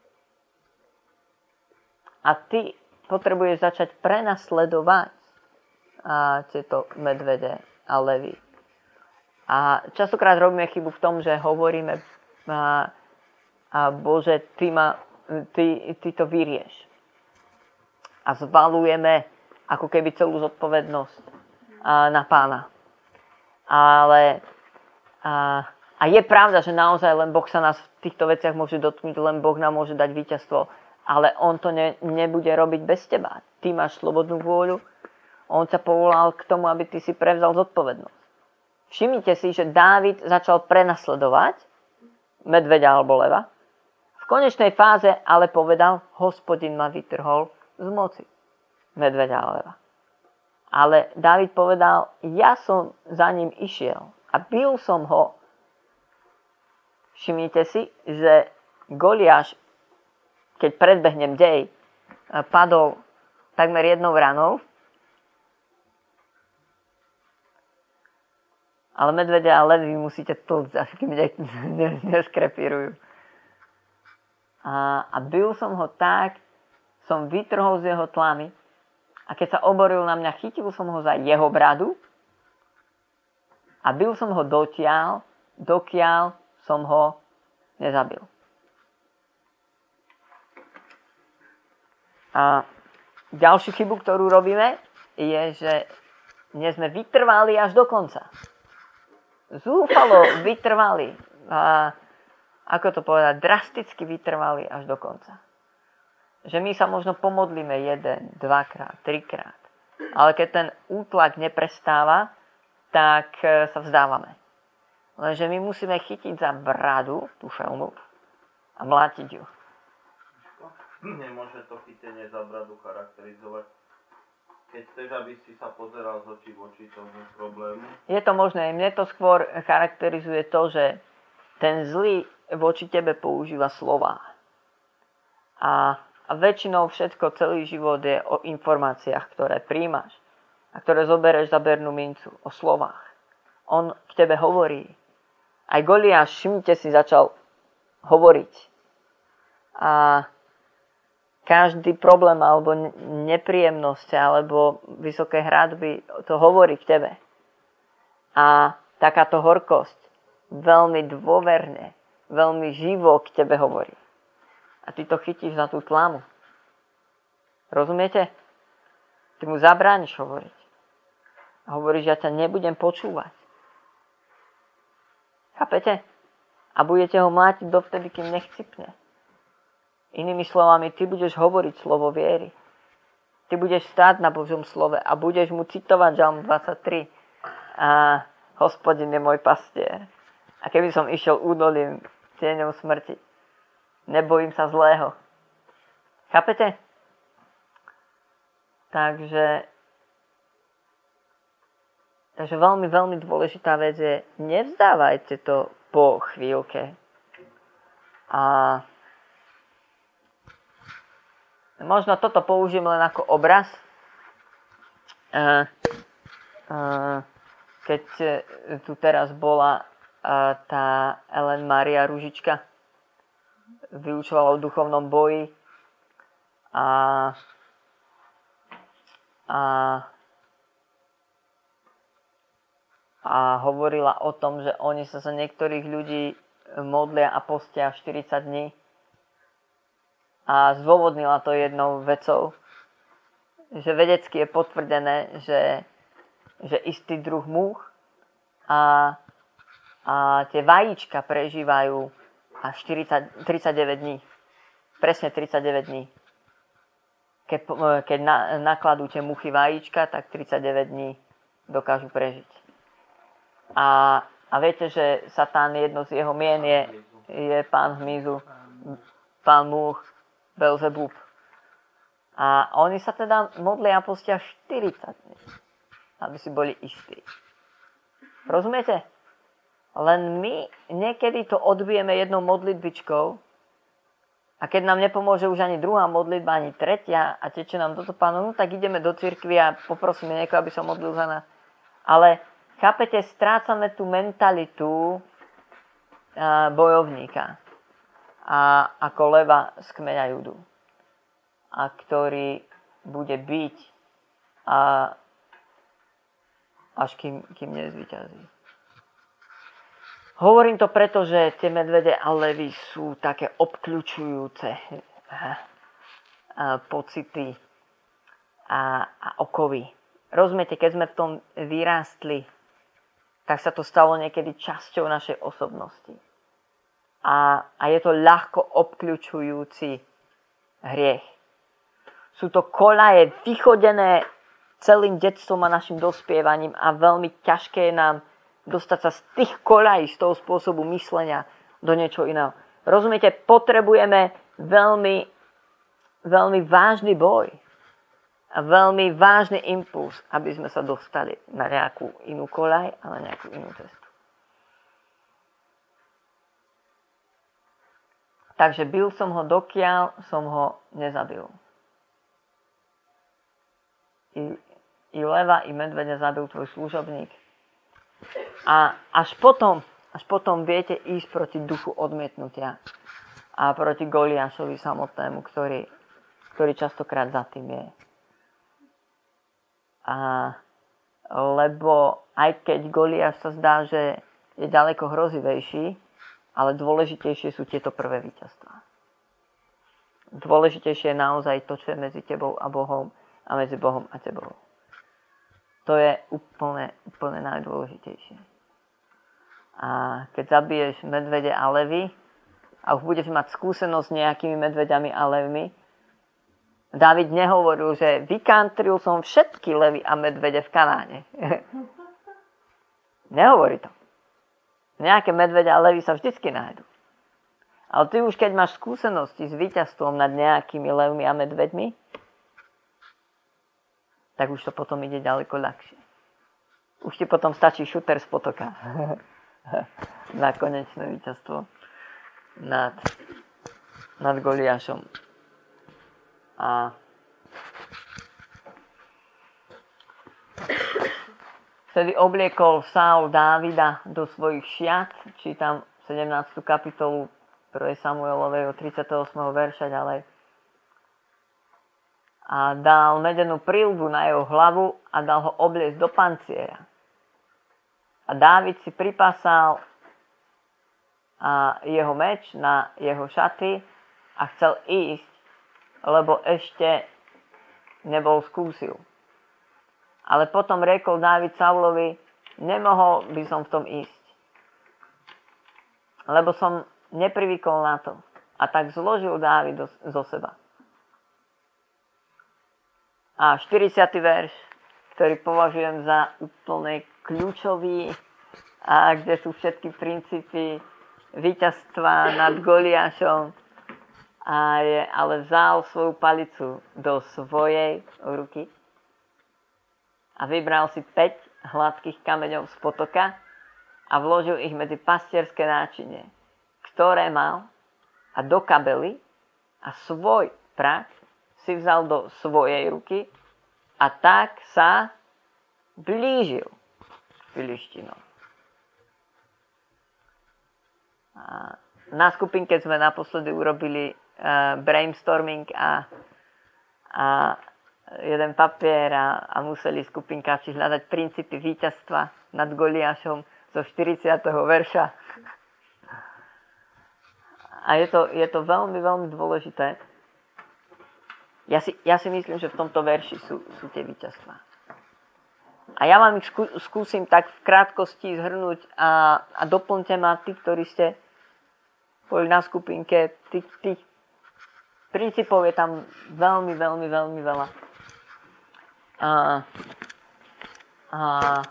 a ty potrebuješ začať prenasledovať a, tieto medvede a levy. A častokrát robíme chybu v tom, že hovoríme a, a Bože, ty, ma, ty, ty to vyrieš. A zvalujeme ako keby celú zodpovednosť a, na Pána. Ale a, a je pravda, že naozaj len Boh sa nás v týchto veciach môže dotknúť, len Boh nám môže dať víťazstvo. Ale On to ne, nebude robiť bez teba. Ty máš slobodnú vôľu. On ťa povolal k tomu, aby ty si prevzal zodpovednosť. Všimnite si, že Dávid začal prenasledovať medveďa alebo leva. V konečnej fáze ale povedal, Hospodin ma vytrhol z moci medveďa a leva. Ale Dávid povedal, ja som za ním išiel a bil som ho. Všimnite si, že Goliáš, keď predbehnem dej, padol takmer jednou ranou. Ale medvedia a levy musíte tlcť, až kým neskrepírujú. A, a bil som ho tak, som vytrhol z jeho tlamy a keď sa oboril na mňa, chytil som ho za jeho bradu a bil som ho dotiaľ, dokiaľ som ho nezabil. A ďalšiu chybu, ktorú robíme, je, že nie sme vytrvali až do konca. Zúfalo vytrvali. A ako to povedať? Drasticky vytrvali až do konca. Že my sa možno pomodlíme jeden, dvakrát, trikrát. Ale keď ten útlak neprestáva, tak sa vzdávame. Lenže my musíme chytiť za bradu, tú šelmu, a mlátiť ju. Nemôže to chytenie za bradu charakterizovať, keď chceš, aby si sa pozeral z očí v oči tomu problému? Je to možné. Mne to skôr charakterizuje to, že ten zlý voči tebe používa slová. A, a väčšinou všetko, celý život je o informáciách, ktoré príjmaš a ktoré zoberieš za bernú mincu. O slovách. On k tebe hovorí. Aj Goliáš, všimnite si, začal hovoriť. A každý problém alebo nepríjemnosť alebo vysoké hradby to hovorí k tebe. A takáto horkosť veľmi dôverne, veľmi živo k tebe hovorí. A ty to chytíš za tú tlamu. Rozumiete? Ty mu zabrániš hovoriť. A hovorí, že ja ťa nebudem počúvať. Chápete? A budete ho mlátiť dovtedy, kým nechcipne. Inými slovami, ty budeš hovoriť slovo viery. Ty budeš stáť na Božom slove a budeš mu citovať Žalm dvadsaťtri. A Hospodin je môj pastier. A keby som išiel údolím tieňou smrti, nebojím sa zlého. Chápete? Takže, takže veľmi, veľmi dôležitá vec je, nevzdávajte to po chvíľke. A možno toto použijem len ako obraz. Uh, uh, keď tu teraz bola uh, tá Ellen Maria Ružička, vyučovala o duchovnom boji a, a, a hovorila o tom, že oni sa za niektorých ľudí modlia a postia štyridsať dní a zdôvodnila to jednou vecou, že vedecky je potvrdené, že, že istý druh múch a, a tie vajíčka prežívajú až štyridsať, tridsaťdeväť dní. Presne tridsaťdeväť dní. Keď, keď na, nakladú tie muchy vajíčka, tak tridsaťdeväť dní dokážu prežiť. A, a viete, že Satán, jedno z jeho mien je, je pán hmyzu, pán múch, Belzebub. A oni sa teda modlia a postia štyridsať dní, aby si boli istí. Rozumiete? Len my niekedy to odbijeme jednou modlitbičkou a keď nám nepomôže už ani druhá modlitba, ani tretia a teče nám toto pánu, no tak ideme do cirkvi a poprosíme niekoho, aby sa modlil za nás. Ale chápete, strácame tú mentalitu a, bojovníka a ako leva z kmeňa Judu, a ktorý bude byť a až kým, kým nezvíťazí. Hovorím to preto, že tie medvede a levy sú také obkľúčujúce pocity a, a okovy. Rozumiete, keď sme v tom vyrástli, tak sa to stalo niekedy časťou našej osobnosti. A, a je to ľahko obkľúčujúci hriech. Sú to kolaje vychodené celým detstvom a našim dospievaním a veľmi ťažké je nám dostať sa z tých koľají, z toho spôsobu myslenia do niečo iného. Rozumiete, potrebujeme veľmi, veľmi vážny boj a veľmi vážny impuls, aby sme sa dostali na nejakú inú koľaj a na nejakú inú cestu. Takže bil som ho, dokiaľ som ho nezabil. I, i leva, i medveďa zabil tvoj služobník. A až potom, až potom viete ísť proti duchu odmietnutia a proti Goliášovi samotnému, ktorý, ktorý častokrát za tým je. A lebo aj keď Goliáš sa zdá, že je ďaleko hrozivejší, ale dôležitejšie sú tieto prvé víťazstvá. Dôležitejšie je naozaj to, čo je medzi tebou a Bohom a medzi Bohom a tebou. To je úplne, úplne najdôležitejšie. A keď zabiješ medvede a levy a už budeš mať skúsenosť s nejakými medveďami a levmi, Dávid nehovoril, že vykantril som všetky levy a medvede v Kanáne. Nehovorí to. Nejaké medvede a levy sa vždycky nájdu. Ale ty už keď máš skúsenosti s víťazstvom nad nejakými levmi a medveďmi, tak už to potom ide ďaleko ľahšie. Už ti potom stačí šuter z potoka na konečné víťazstvo nad, nad Goliášom. A vtedy obliekol Saul Dávida do svojich šiat, čítam sedemnástu kapitolu prvej Samuelovej od tridsiateho ôsmeho verša ďalej. A dal medenú prilbu na jeho hlavu a dal ho obliecť do panciera. A Dávid si pripasal a jeho meč na jeho šaty a chcel ísť, lebo ešte nebol skúsil. Ale potom riekol Dávid Saulovi, nemohol by som v tom ísť, lebo som neprivykol na to. A tak zložil Dávid zo seba. A štyridsiaty verš, ktorý považujem za úplne kľúčový, a kde sú všetky princípy víťazstva nad Goliášom, a je, ale vzal svoju palicu do svojej ruky a vybral si päť hladkých kameňov z potoka a vložil ich medzi pastierské náčinie, ktoré mal, a do kabely, a svoj prach si vzal do svojej ruky a tak sa blížil Filištínom. Na skupinke sme naposledy urobili uh, brainstorming a, a jeden papier a, a museli skupinkáči hľadať princípy víťazstva nad Goliášom zo štyridsiateho verša. A je to, je to veľmi, veľmi dôležité. Ja si, ja si myslím, že v tomto verši sú, sú tie víťazstvá. A ja vám ich skú, skúsim tak v krátkosti zhrnúť a, a doplňte ma, tí, ktorí ste boli na skupinke, tých, tých princípov je tam veľmi, veľmi, veľmi veľa. A, a,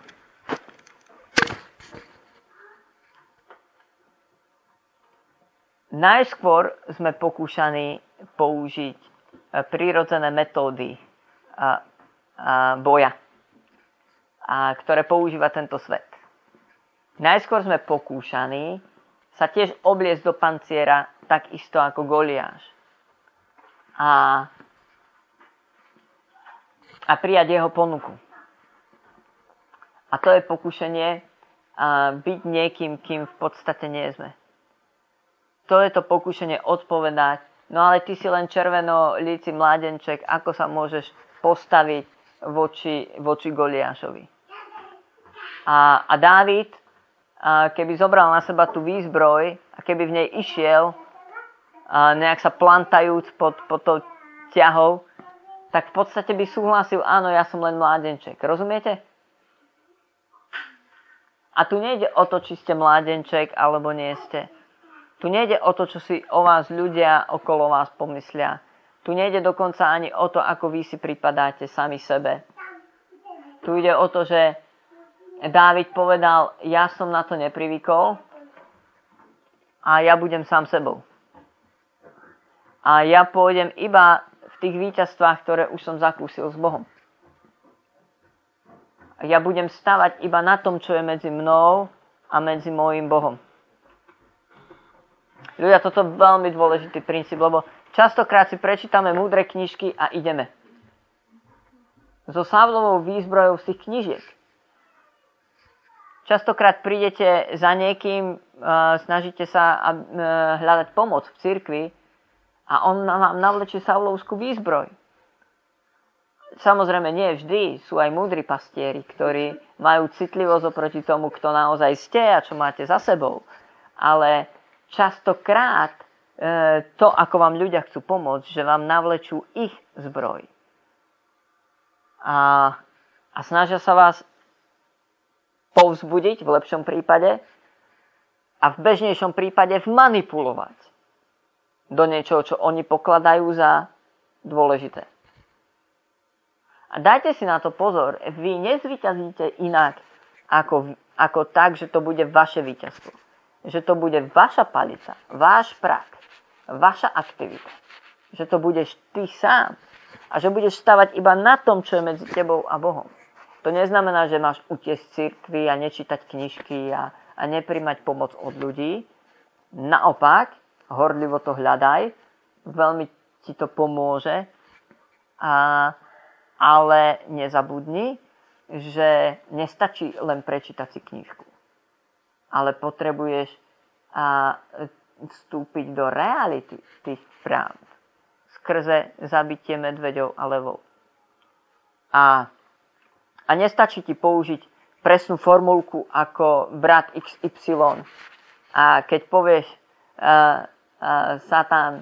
najskôr sme pokúšaní použiť prirodzené metódy a, a boja, a, ktoré používa tento svet. Najskôr sme pokúšaní sa tiež obliecť do panciera takisto ako Goliáš a, a prijať jeho ponuku. A to je pokušenie a, byť niekým, kým v podstate nie sme. To je to pokušenie odpovedať, no ale ty si len červenolíci mládenček, ako sa môžeš postaviť voči, voči Goliášovi. A, a Dávid, a keby zobral na seba tú výzbroj a keby v nej išiel, a nejak sa plantajúc pod, pod tou ťahou, tak v podstate by súhlasil, áno, ja som len mládenček. Rozumiete? A tu nejde o to, či ste mládenček, alebo nie ste. Tu nejde o to, čo si o vás ľudia okolo vás pomyslia. Tu nejde dokonca ani o to, ako vy si pripadáte sami sebe. Tu ide o to, že Dávid povedal, ja som na to neprivykol a ja budem sám sebou. A ja pôjdem iba v tých víťazstvách, ktoré už som zakúsil s Bohom. Ja budem stavať iba na tom, čo je medzi mnou a medzi môjim Bohom. Ľudia, toto je veľmi dôležitý princíp, lebo častokrát si prečítame múdre knižky a ideme. So Saulovou výzbrojou z tých knižiek. Častokrát prídete za niekým, snažíte sa hľadať pomoc v cirkvi a on vám navlečie Saulovskú výzbroj. Samozrejme, nie vždy. Sú aj múdri pastieri, ktorí majú citlivosť oproti tomu, kto naozaj ste a čo máte za sebou. Ale častokrát to, ako vám ľudia chcú pomôcť, že vám navlečú ich zbroj. A, a snažia sa vás povzbudiť v lepšom prípade a v bežnejšom prípade vmanipulovať do niečoho, čo oni pokladajú za dôležité. A dajte si na to pozor, vy nezvíťazíte inak ako, ako tak, že to bude vaše víťazstvo. Že to bude vaša palica, váš prach, vaša aktivita. Že to budeš ty sám a že budeš stavať iba na tom, čo je medzi tebou a Bohom. To neznamená, že máš utiesť cirkvi a nečítať knižky a, a neprimať pomoc od ľudí. Naopak, horlivo to hľadaj, veľmi ti to pomôže, a, ale nezabudni, že nestačí len prečítať si knižku. Ale potrebuješ a, vstúpiť do reality tých práv skrze zabitie medveďov a levov. A A nestačí ti použiť presnú formulku ako brat iks ypsilon. A keď povieš uh, uh, Satan,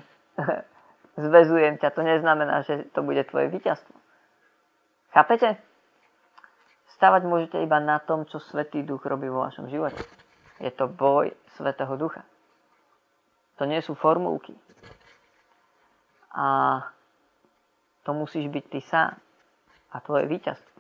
zväzujem ťa, to neznamená, že to bude tvoje víťazstvo. Chápete? Stavať môžete iba na tom, čo Svätý Duch robí vo vašom živote. Je to boj Svätého Ducha. To nie sú formulky. A to musíš byť ty sám. A tvoje víťazstvo.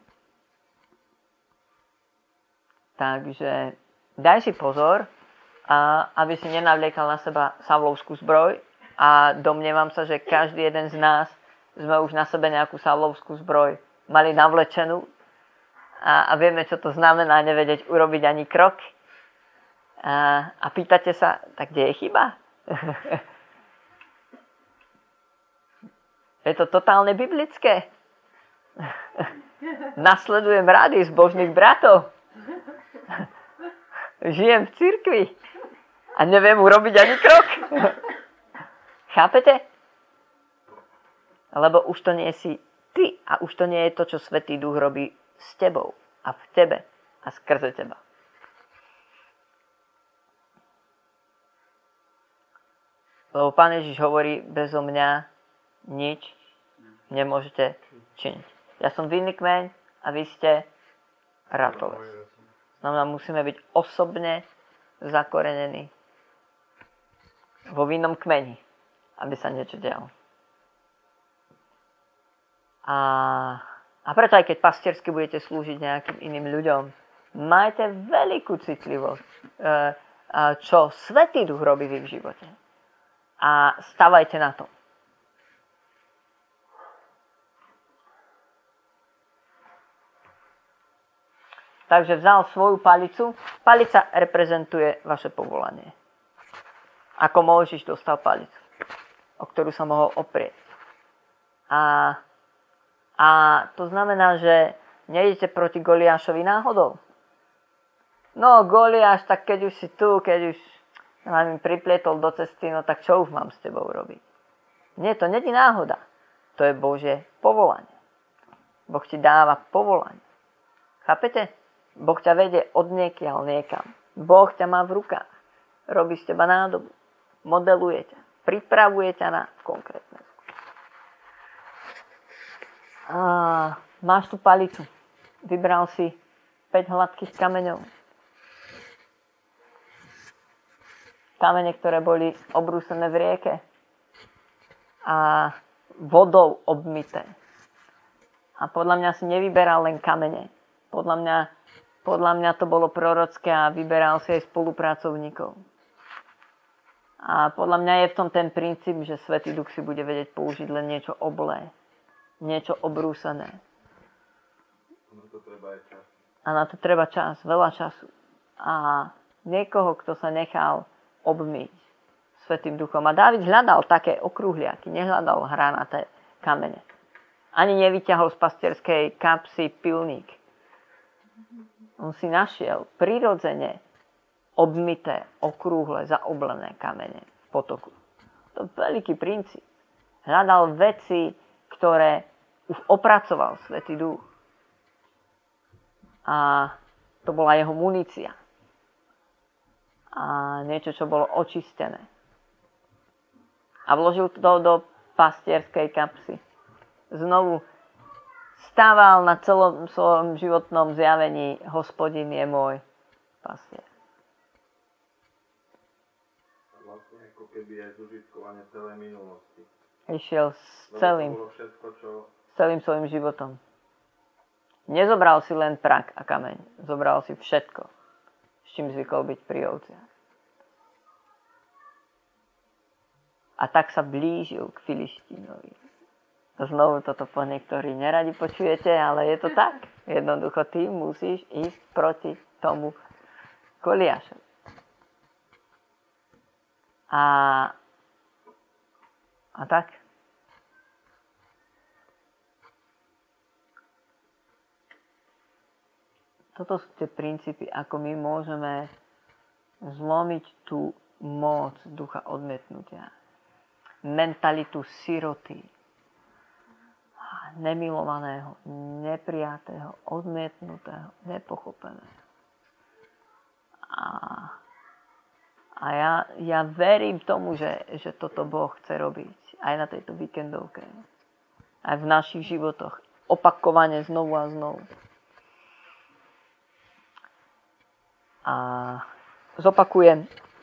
Takže daj si pozor, a aby si nenavliekal na seba savlovskú zbroj. A domnievam sa, že každý jeden z nás sme už na sebe nejakú savlovskú zbroj mali navlečenú. A, a vieme, čo to znamená nevedieť urobiť ani krok. A, a pýtate sa, tak kde je chyba? Je to totálne biblické. Nasledujem rady z božných bratov. Žijem v cirkvi a neviem urobiť ani krok. Chápete? Lebo už to nie si ty a už to nie je to, čo Svätý Duch robí s tebou a v tebe a skrze teba. Lebo Pán Ježiš hovorí, bezo mňa nič nemôžete činiť. Ja som vinný kmeň a vy ste ratovec. Znamená, musíme byť osobne zakorenení vo vinnom kmeni, aby sa niečo dialo. A, a preto aj keď pastiersky budete slúžiť nejakým iným ľuďom, majte veľkú citlivosť, čo Svätý Duch robí v ich živote. A stavajte na to. Takže vzal svoju palicu. Palica reprezentuje vaše povolanie. Ako Mojžiš dostal palicu, o ktorú sa mohol oprieť. A, a to znamená, že nejdete proti Goliášovi náhodou. No, Goliáš, tak keď už si tu, keď už ma mi priplietol do cesty, no tak čo už mám s tebou robiť? Nie, to nie je náhoda. To je Božie povolanie. Boh ti dáva povolanie. Chápete? Boh ťa vedie od niekiaľ niekam. Boh ťa má v rukách. Robí z teba nádobu. Modeluje ťa. Pripravuje ťa na konkrétne. A máš tu palicu. Vybral si päť hladkých kameňov. Kamene, ktoré boli obrúsené v rieke. A vodou obmité. A podľa mňa si nevyberal len kamene. Podľa mňa Podľa mňa to bolo prorocké a vyberal si aj spolupracovníkov. A podľa mňa je v tom ten princíp, že Svätý Duch si bude vedieť použiť len niečo oblé, niečo obrúsené. Na to treba aj čas. A na to treba čas, veľa času. A niekoho, kto sa nechal obmyť Svätým Duchom. A Dávid hľadal také okrúhliaky, nehľadal hranaté kamene. Ani nevyťahol z pastierskej kapsy pilník. On si našiel prirodzene obmité, okrúhle, zaoblené kamene v potoku. To je veľký princíp. Hľadal veci, ktoré už opracoval Svätý Duch. A to bola jeho munícia. A niečo, čo bolo očistené. A vložil to do pastierskej kapsy. Znovu stával na celom svojom životnom zjavení: Hospodin je môj pastier. Vlastne ako keby aj zužitkovanie celej minulosti. Išiel s celým, všetko, čo... s celým svojim životom. Nezobral si len prak a kameň. Zobral si všetko, s čím zvykol byť pri ovciach. A tak sa blížil k Filištínovi. Znovu toto po niektorí neradi počujete, ale je to tak. Jednoducho ty musíš ísť proti tomu Goliášovi. A, a tak. Toto sú tie princípy, ako my môžeme zlomiť tú moc ducha odmietnutia. Mentalitu siroty. Nemilovaného, neprijatého, odmietnutého, nepochopeného. A, a ja, ja verím tomu, že, že toto Boh chce robiť aj na tejto víkendovke. Aj v našich životoch. Opakovane znovu a znovu. A zopakujem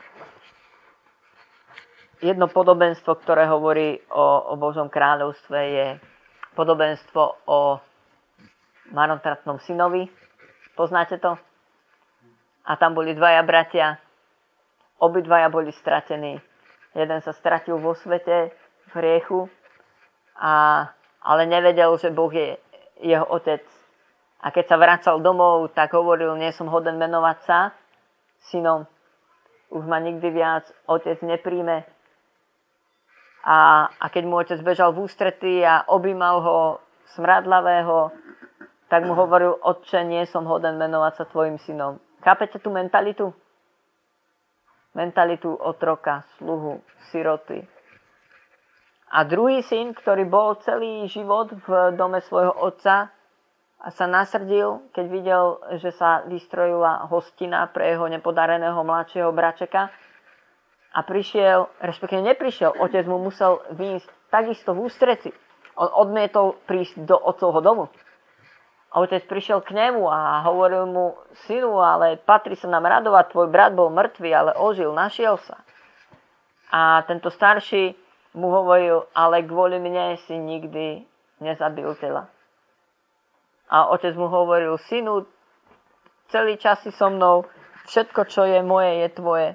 jedno podobenstvo, ktoré hovorí o, o Božom kráľovstve, je podobenstvo o marnotratnom synovi. Poznáte to? A tam boli dvaja bratia. Obidvaja boli stratení. Jeden sa stratil vo svete, v hriechu, a, ale nevedel, že Boh je jeho otec. A keď sa vracal domov, tak hovoril, nie som hoden menovať sa synom. Už ma nikdy viac otec nepríjme. A, a keď mu otec bežal v ústretí a objímal ho smradlavého, tak mu hovoril, otče, nie som hoden menovať sa tvojim synom. Chápete tú mentalitu? Mentalitu otroka, sluhu, siroty. A druhý syn, ktorý bol celý život v dome svojho otca a sa nasrdil, keď videl, že sa vystrojila hostina pre jeho nepodareného mladšieho bračeka, a prišiel, respektíve neprišiel, otec mu musel výjsť takisto v ústrety. On odmietol prísť do otcovho domu. A otec prišiel k nemu a hovoril mu, synu, ale patrí sa nám radovať, tvoj brat bol mŕtvý, ale ožil, našiel sa. A tento starší mu hovoril, ale kvôli mne si nikdy nezabil tela. A otec mu hovoril, synu, celý čas si so mnou, všetko, čo je moje, je tvoje.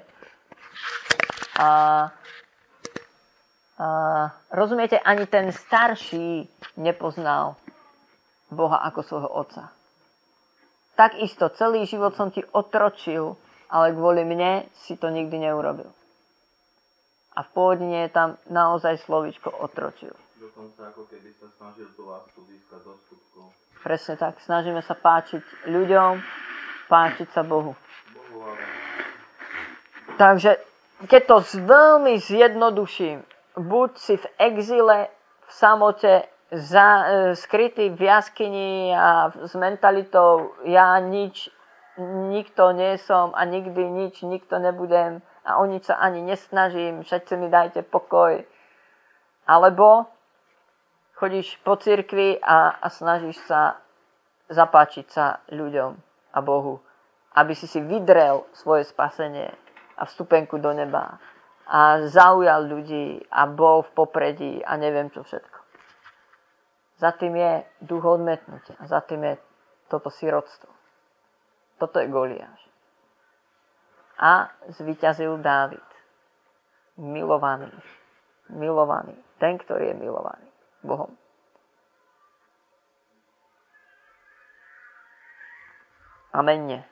A, a rozumiete, ani ten starší nepoznal Boha ako svojho otca. Takisto celý život som ti otročil, ale kvôli mne si to nikdy neurobil. A v pôvodine je tam naozaj slovíčko otročil. Dokonca ako keby sa snažil tú lásku získať do skutkov. Presne tak. Snažíme sa páčiť ľuďom, páčiť sa Bohu. Bohu, ale... Takže keď to veľmi zjednoduším, buď si v exile, v samote, za, e, skrytý v jaskyni a s mentalitou ja nič, nikto nie som a nikdy nič, nikto nebudem a o nič sa ani nesnažím, všetci mi dajte pokoj. Alebo chodíš po cirkvi a, a snažíš sa zapáčiť sa ľuďom a Bohu, aby si si vydrel svoje spasenie a vstupenku do neba a zaujal ľudí a bol v popredí a neviem čo všetko. Za tým je duch odmetnutia a za tým je toto sirotstvo. Toto je Goliáš. A zvíťazil Dávid. Milovaný. Milovaný. Ten, ktorý je milovaný Bohom. Amenne.